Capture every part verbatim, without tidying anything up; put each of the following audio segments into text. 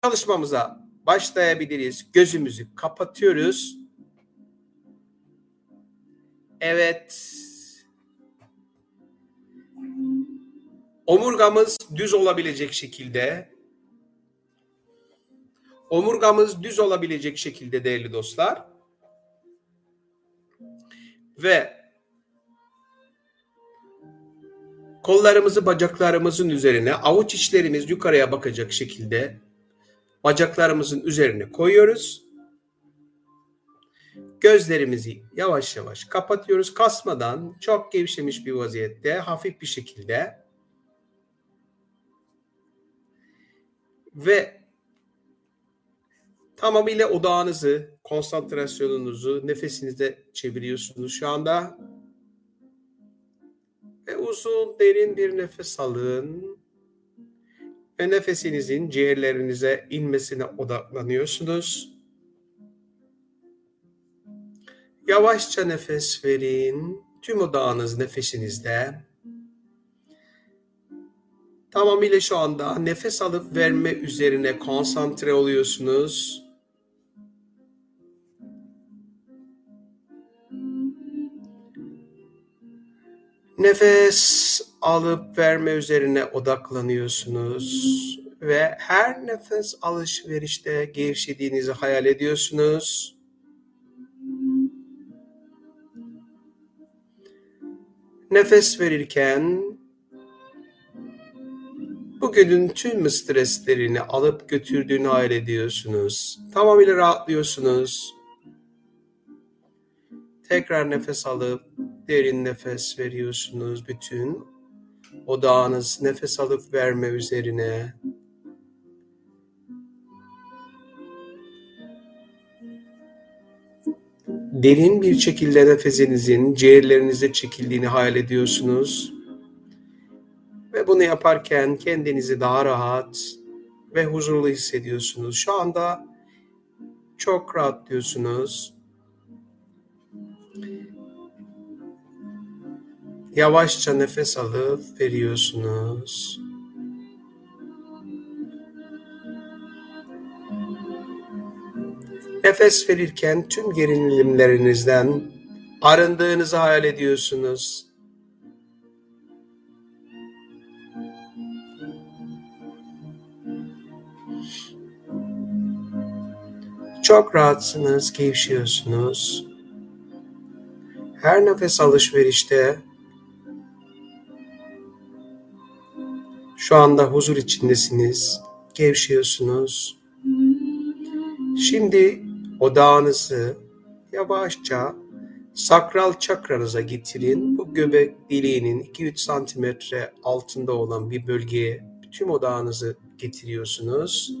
Çalışmamıza başlayabiliriz. Gözümüzü kapatıyoruz. Evet. Omurgamız düz olabilecek şekilde. Omurgamız düz olabilecek şekilde değerli dostlar. Ve kollarımızı bacaklarımızın üzerine, avuç içlerimiz yukarıya bakacak şekilde bacaklarımızın üzerine koyuyoruz. Gözlerimizi yavaş yavaş kapatıyoruz. Kasmadan, çok gevşemiş bir vaziyette, hafif bir şekilde. Ve tamamıyla odağınızı, konsantrasyonunuzu nefesinize çeviriyorsunuz şu anda. Ve uzun, derin bir nefes alın. Ve nefesinizin ciğerlerinize inmesine odaklanıyorsunuz. Yavaşça nefes verin. Tüm odağınız nefesinizde. Tamamıyla şu anda nefes alıp verme üzerine konsantre oluyorsunuz. Nefes alıp verme üzerine odaklanıyorsunuz ve her nefes alışverişte gevşediğinizi hayal ediyorsunuz. Nefes verirken bugünün tüm streslerini alıp götürdüğünü hayal ediyorsunuz. Tamamıyla rahatlıyorsunuz. Tekrar nefes alıp derin nefes veriyorsunuz. Bütün odağınız nefes alıp verme üzerine. Derin bir şekilde nefesinizin ciğerlerinize çekildiğini hayal ediyorsunuz. Ve bunu yaparken kendinizi daha rahat ve huzurlu hissediyorsunuz. Şu anda çok rahatlıyorsunuz. Yavaşça nefes alıp veriyorsunuz. Nefes verirken tüm gerilimlerinizden arındığınızı hayal ediyorsunuz. Çok rahatsınız, gevşiyorsunuz. Her nefes alışverişte şu anda huzur içindesiniz, gevşiyorsunuz. Şimdi odağınızı yavaşça sakral çakranıza getirin. Bu göbek deliğinin iki üç santimetre altında olan bir bölgeye tüm odağınızı getiriyorsunuz.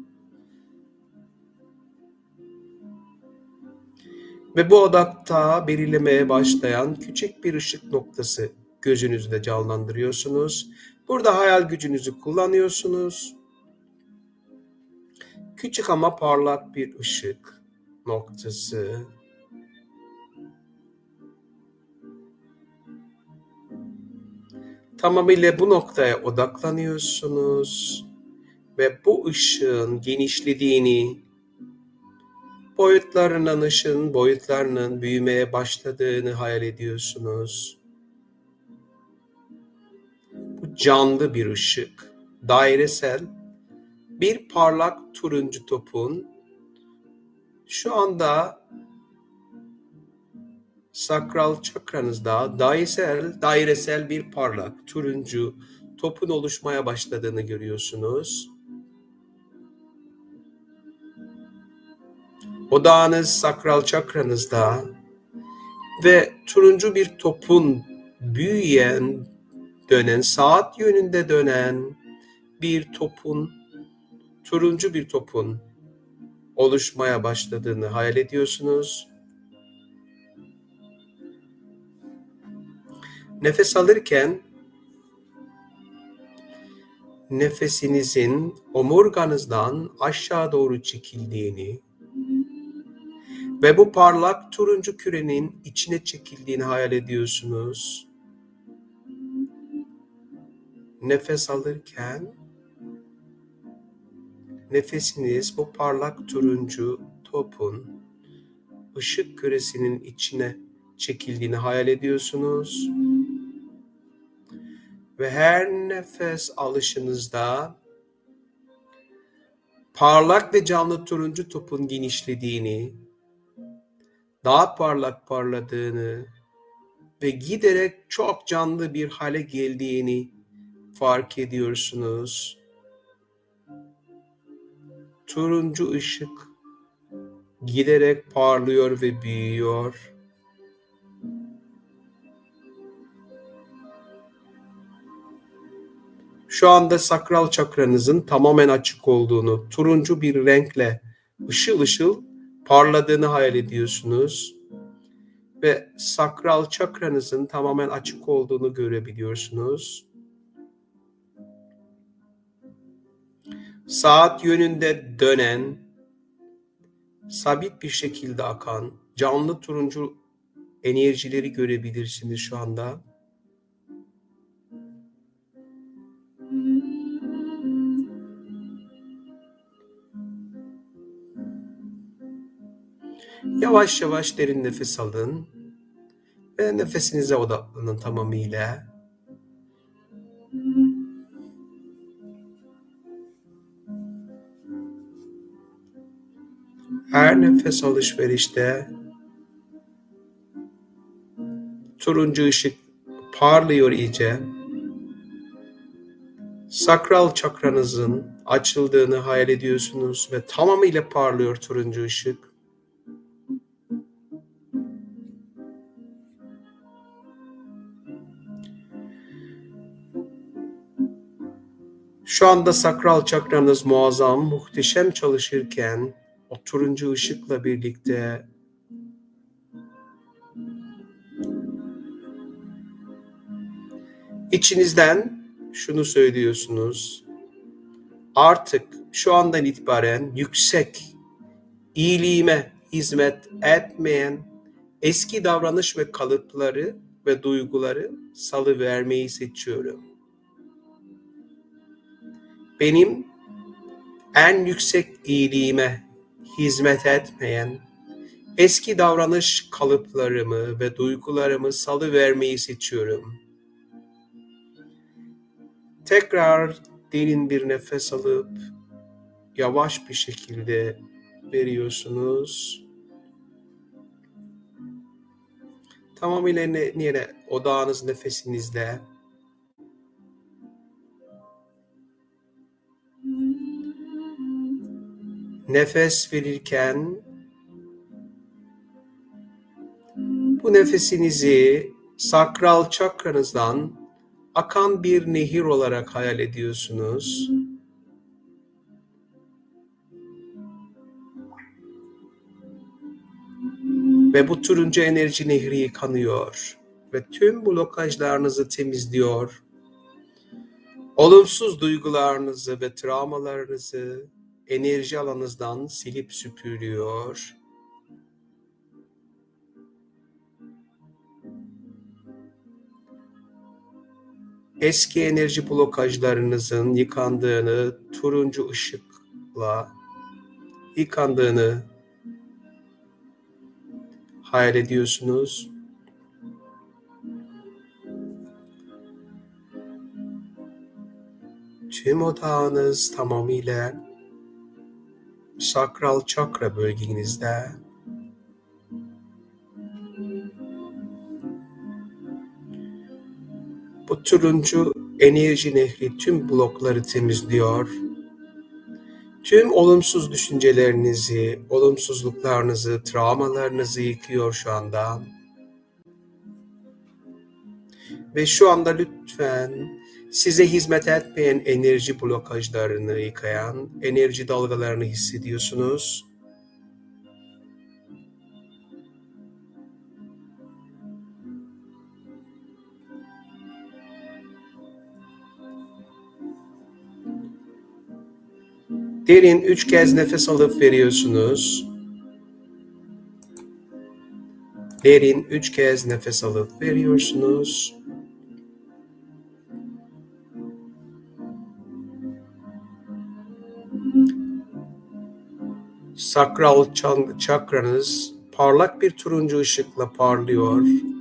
Ve bu odakta belirlemeye başlayan küçük bir ışık noktası gözünüzde canlandırıyorsunuz. Burada hayal gücünüzü kullanıyorsunuz. Küçük ama parlak bir ışık noktası. Tamamıyla bu noktaya odaklanıyorsunuz ve bu ışığın genişlediğini, boyutlarının ışığın boyutlarının büyümeye başladığını hayal ediyorsunuz. Bu canlı bir ışık, dairesel bir parlak turuncu topun şu anda sakral çakranızda dairesel, dairesel bir parlak turuncu topun oluşmaya başladığını görüyorsunuz. Odağınız sakral çakranızda ve turuncu bir topun büyüyen, dönen, saat yönünde dönen bir topun, turuncu bir topun oluşmaya başladığını hayal ediyorsunuz. Nefes alırken nefesinizin omurganızdan aşağı doğru çekildiğini ve bu parlak turuncu kürenin içine çekildiğini hayal ediyorsunuz. Nefes alırken nefesiniz bu parlak turuncu topun ışık küresinin içine çekildiğini hayal ediyorsunuz. Ve her nefes alışınızda parlak ve canlı turuncu topun genişlediğini, daha parlak parladığını ve giderek çok canlı bir hale geldiğini fark ediyorsunuz. Turuncu ışık giderek parlıyor ve büyüyor. Şu anda sakral çakranızın tamamen açık olduğunu, turuncu bir renkle ışıl ışıl parladığını hayal ediyorsunuz. Ve sakral çakranızın tamamen açık olduğunu görebiliyorsunuz. Saat yönünde dönen, sabit bir şekilde akan, canlı turuncu enerjileri görebilirsiniz şu anda. Yavaş yavaş derin nefes alın ve nefesinize odaklanın tamamıyla. Her nefes alışverişte turuncu ışık parlıyor iyice. Sakral çakranızın açıldığını hayal ediyorsunuz ve tamamıyla parlıyor turuncu ışık. Şu anda sakral çakranız muazzam, muhteşem çalışırken o turuncu ışıkla birlikte içinizden şunu söylüyorsunuz. Artık şu andan itibaren yüksek, iyiliğime hizmet etmeyen eski davranış ve kalıpları ve duyguları salıvermeyi seçiyorum. Benim en yüksek iyiliğime hizmet etmeyen eski davranış kalıplarımı ve duygularımı salıvermeyi seçiyorum. Tekrar derin bir nefes alıp yavaş bir şekilde veriyorsunuz. Tamamıyla yine odağınız nefesinizde. Nefes verirken bu nefesinizi sakral çakranızdan akan bir nehir olarak hayal ediyorsunuz. Ve bu turuncu enerji nehri yıkanıyor ve tüm blokajlarınızı temizliyor. Olumsuz duygularınızı ve travmalarınızı enerji alanınızdan silip süpürüyor. Eski enerji blokajlarınızın yıkandığını, turuncu ışıkla yıkandığını hayal ediyorsunuz. Tüm odağınız tamamıyla sakral çakra bölgenizde. Bu turuncu enerji nehri tüm blokları temizliyor. Tüm olumsuz düşüncelerinizi, olumsuzluklarınızı, travmalarınızı yıkıyor şu anda. Ve şu anda lütfen size hizmet etmeyen enerji blokajlarını yıkayan enerji dalgalarını hissediyorsunuz. Derin üç kez nefes alıp veriyorsunuz. Derin üç kez nefes alıp veriyorsunuz. Sakral çakranız parlak bir turuncu ışıkla parlıyor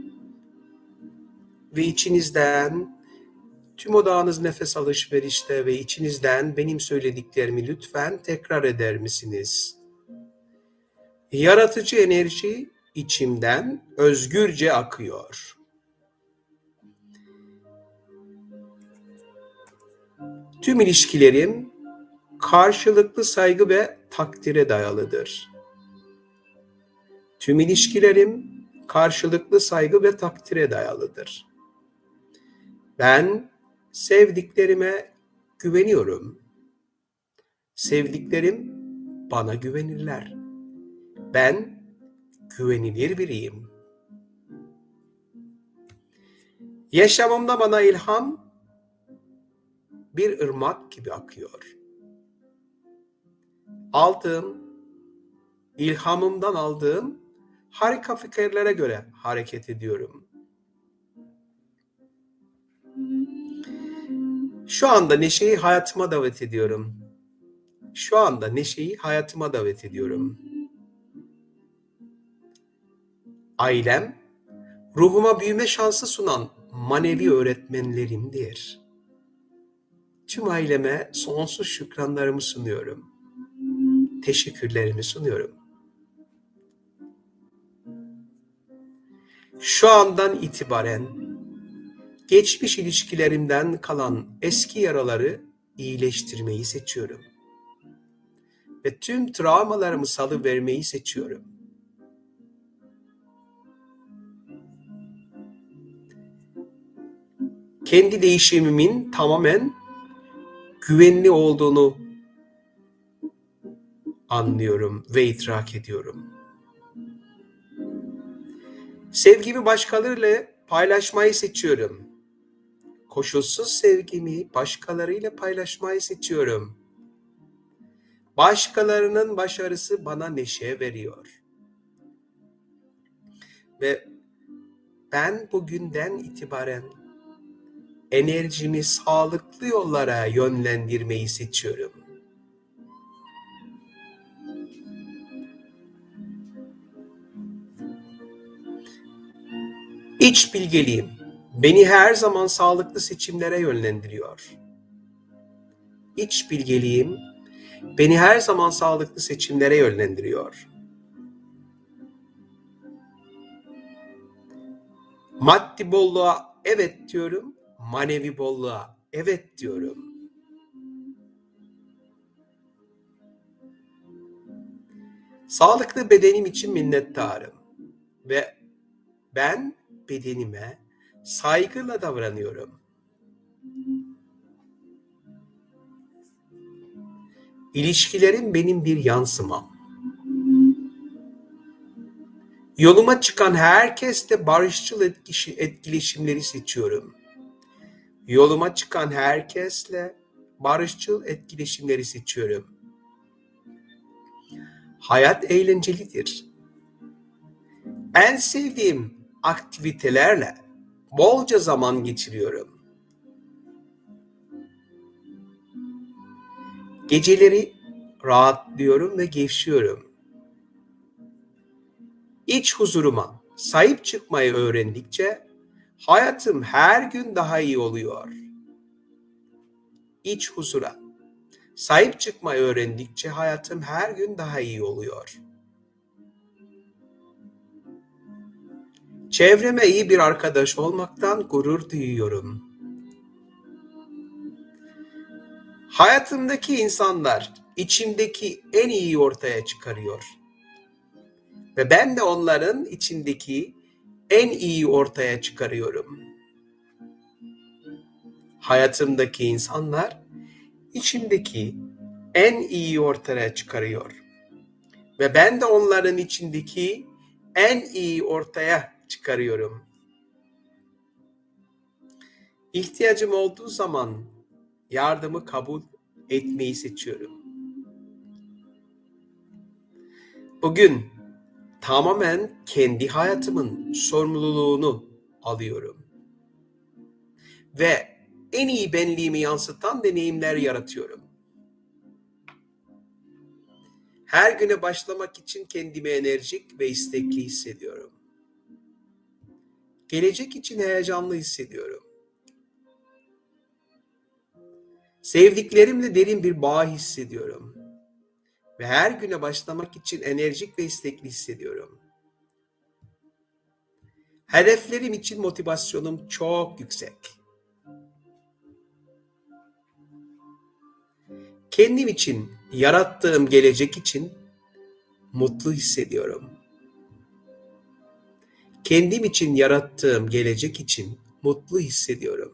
ve içinizden, tüm odağınız nefes alışverişte ve içinizden benim söylediklerimi lütfen tekrar eder misiniz? Yaratıcı enerji içimden özgürce akıyor. Tüm ilişkilerim karşılıklı saygı ve takdire dayalıdır. Tüm ilişkilerim karşılıklı saygı ve takdire dayalıdır. Ben sevdiklerime güveniyorum. Sevdiklerim bana güvenirler. Ben güvenilir biriyim. Yaşamımda bana ilham bir ırmak gibi akıyor. Aldığım, ilhamımdan aldığım harika fikirlere göre hareket ediyorum. Şu anda neşeyi hayatıma davet ediyorum. Şu anda neşeyi hayatıma davet ediyorum. Ailem, ruhuma büyüme şansı sunan manevi öğretmenlerimdir. Tüm aileme sonsuz şükranlarımı sunuyorum. Teşekkürlerimi sunuyorum. Şu andan itibaren geçmiş ilişkilerimden kalan eski yaraları iyileştirmeyi seçiyorum. Ve tüm travmalarımı salıvermeyi seçiyorum. Kendi değişimimin tamamen güvenli olduğunu anlıyorum ve idrak ediyorum. Sevgimi başkalarıyla paylaşmayı seçiyorum. Koşulsuz sevgimi başkalarıyla paylaşmayı seçiyorum. Başkalarının başarısı bana neşe veriyor. Ve ben bugünden itibaren enerjimi sağlıklı yollara yönlendirmeyi seçiyorum. İç bilgeliğim beni her zaman sağlıklı seçimlere yönlendiriyor. İç bilgeliğim beni her zaman sağlıklı seçimlere yönlendiriyor. Maddi bolluğa evet diyorum, manevi bolluğa evet diyorum. Sağlıklı bedenim için minnettarım ve ben bedenime saygıyla davranıyorum. İlişkilerim benim bir yansımam. Yoluma çıkan herkesle barışçıl etkileşimleri seçiyorum. Yoluma çıkan herkesle barışçıl etkileşimleri seçiyorum. Hayat eğlencelidir. En sevdiğim aktivitelerle bolca zaman geçiriyorum. Geceleri rahatlıyorum ve gevşiyorum. İç huzuruma sahip çıkmayı öğrendikçe hayatım her gün daha iyi oluyor. İç huzura sahip çıkmayı öğrendikçe hayatım her gün daha iyi oluyor. Çevreme iyi bir arkadaş olmaktan gurur duyuyorum. Hayatımdaki insanlar içimdeki en iyiyi ortaya çıkarıyor. Ve ben de onların içindeki en iyiyi ortaya çıkarıyorum. Hayatımdaki insanlar içimdeki en iyiyi ortaya çıkarıyor. Ve ben de onların içindeki en iyiyi ortaya çıkarıyorum. İhtiyacım olduğu zaman yardımı kabul etmeyi seçiyorum. Bugün tamamen kendi hayatımın sorumluluğunu alıyorum. Ve en iyi benliğimi yansıtan deneyimler yaratıyorum. Her güne başlamak için kendimi enerjik ve istekli hissediyorum. Gelecek için heyecanlı hissediyorum. Sevdiklerimle derin bir bağ hissediyorum. Ve her güne başlamak için enerjik ve istekli hissediyorum. Hedeflerim için motivasyonum çok yüksek. Kendim için, yarattığım gelecek için mutlu hissediyorum. Kendim için yarattığım gelecek için mutlu hissediyorum.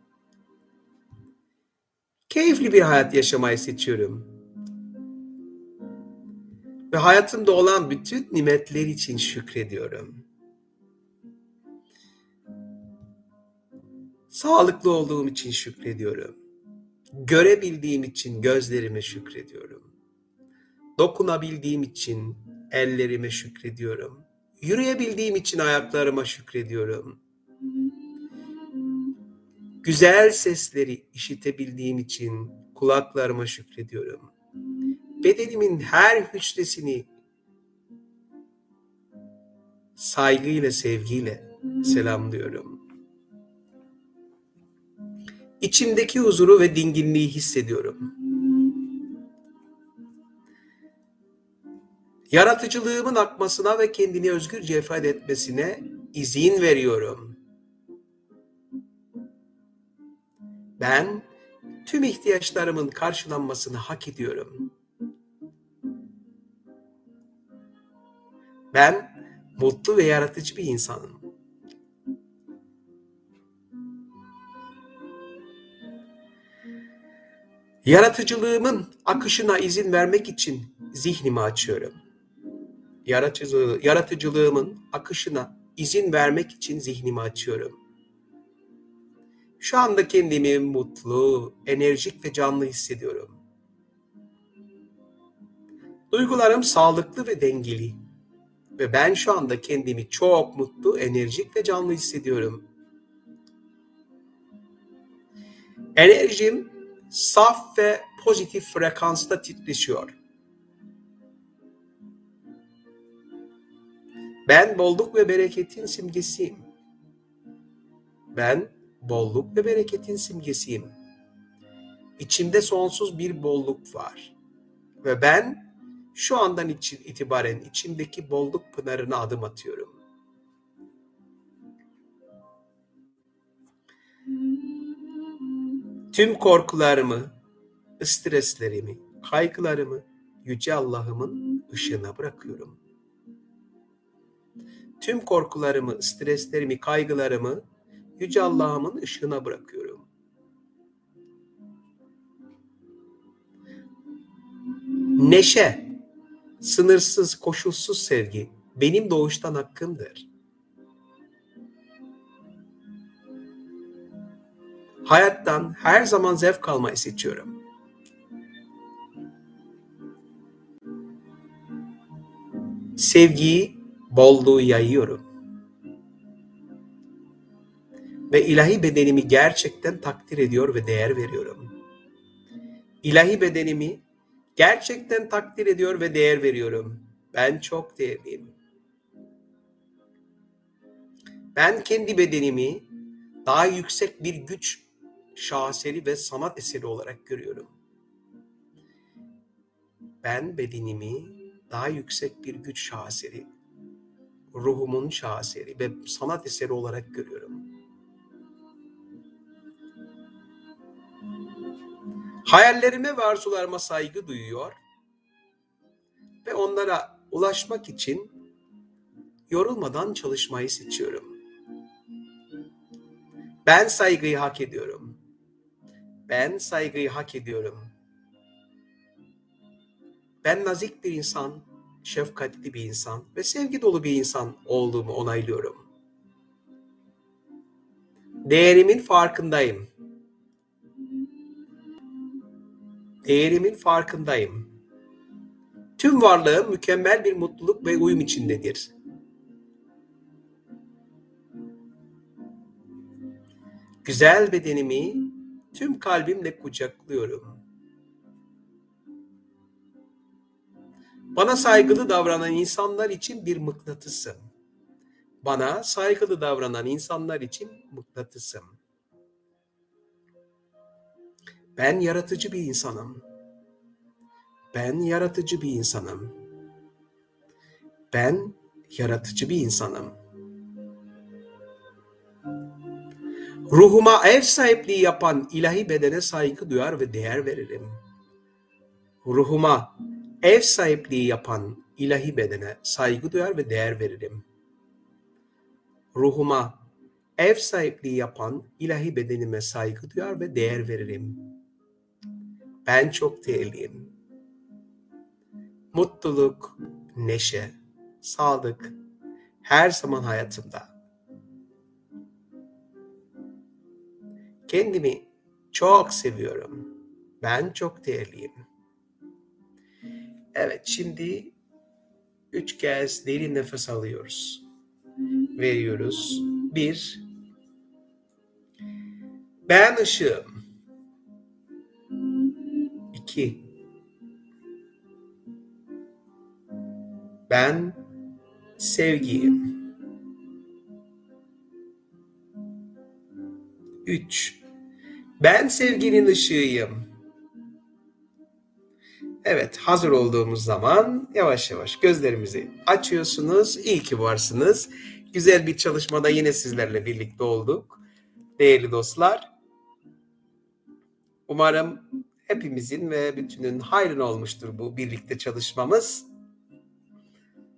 Keyifli bir hayat yaşamayı seçiyorum. Ve hayatımda olan bütün nimetler için şükrediyorum. Sağlıklı olduğum için şükrediyorum. Görebildiğim için gözlerime şükrediyorum. Dokunabildiğim için ellerime şükrediyorum. Yürüyebildiğim için ayaklarıma şükrediyorum. Güzel sesleri işitebildiğim için kulaklarıma şükrediyorum. Bedenimin her hücresini saygıyla, sevgiyle selamlıyorum. İçimdeki huzuru ve dinginliği hissediyorum. Yaratıcılığımın akmasına ve kendini özgürce ifade etmesine izin veriyorum. Ben tüm ihtiyaçlarımın karşılanmasını hak ediyorum. Ben mutlu ve yaratıcı bir insanım. Yaratıcılığımın akışına izin vermek için zihnimi açıyorum. Yaratıcılığı, yaratıcılığımın akışına izin vermek için zihnimi açıyorum. Şu anda kendimi mutlu, enerjik ve canlı hissediyorum. Duygularım sağlıklı ve dengeli. Ve ben şu anda kendimi çok mutlu, enerjik ve canlı hissediyorum. Enerjim saf ve pozitif frekansta titreşiyor. Ben bolluk ve bereketin simgesiyim. Ben bolluk ve bereketin simgesiyim. İçimde sonsuz bir bolluk var. Ve ben şu andan için itibaren içimdeki bolluk pınarına adım atıyorum. Tüm korkularımı, streslerimi, kaygılarımı Yüce Allah'ımın ışığına bırakıyorum. Tüm korkularımı, streslerimi, kaygılarımı Yüce Allah'ımın ışığına bırakıyorum. Neşe, sınırsız, koşulsuz sevgi benim doğuştan hakkımdır. Hayattan her zaman zevk almayı seçiyorum. Sevgiyi, bolluğu yayıyorum. Ve ilahi bedenimi gerçekten takdir ediyor ve değer veriyorum. İlahi bedenimi gerçekten takdir ediyor ve değer veriyorum. Ben çok değerliyim. Ben kendi bedenimi daha yüksek bir güç şaheseri ve sanat eseri olarak görüyorum. Ben bedenimi daha yüksek bir güç şaheseri, ruhumun şaheseri ve sanat eseri olarak görüyorum. Hayallerime ve arzularıma saygı duyuyor ve onlara ulaşmak için yorulmadan çalışmayı seçiyorum. Ben saygıyı hak ediyorum. Ben saygıyı hak ediyorum. Ben nazik bir insan, şefkatli bir insan ve sevgi dolu bir insan olduğumu onaylıyorum. Değerimin farkındayım. Değerimin farkındayım. Tüm varlığım mükemmel bir mutluluk ve uyum içindedir. Güzel bedenimi tüm kalbimle kucaklıyorum. Bana saygılı davranan insanlar için bir mıknatısım. Bana saygılı davranan insanlar için mıknatısım. Ben yaratıcı bir insanım. Ben yaratıcı bir insanım. Ben yaratıcı bir insanım. Ruhuma ev sahipliği yapan ilahi bedene saygı duyar ve değer veririm. Ruhuma ev sahipliği yapan ilahi bedene saygı duyar ve değer veririm. Ruhuma ev sahipliği yapan ilahi bedenime saygı duyar ve değer veririm. Ben çok değerliyim. Mutluluk, neşe, sağlık her zaman hayatımda. Kendimi çok seviyorum. Ben çok değerliyim. Evet, şimdi üç kez derin nefes alıyoruz. Veriyoruz. Bir, ben ışığım. İki, ben sevgiyim. Üç, ben sevginin ışığıyım. Evet, hazır olduğumuz zaman yavaş yavaş gözlerimizi açıyorsunuz. İyi ki varsınız. Güzel bir çalışmada yine sizlerle birlikte olduk. Değerli dostlar, umarım hepimizin ve bütünün hayrına olmuştur bu birlikte çalışmamız.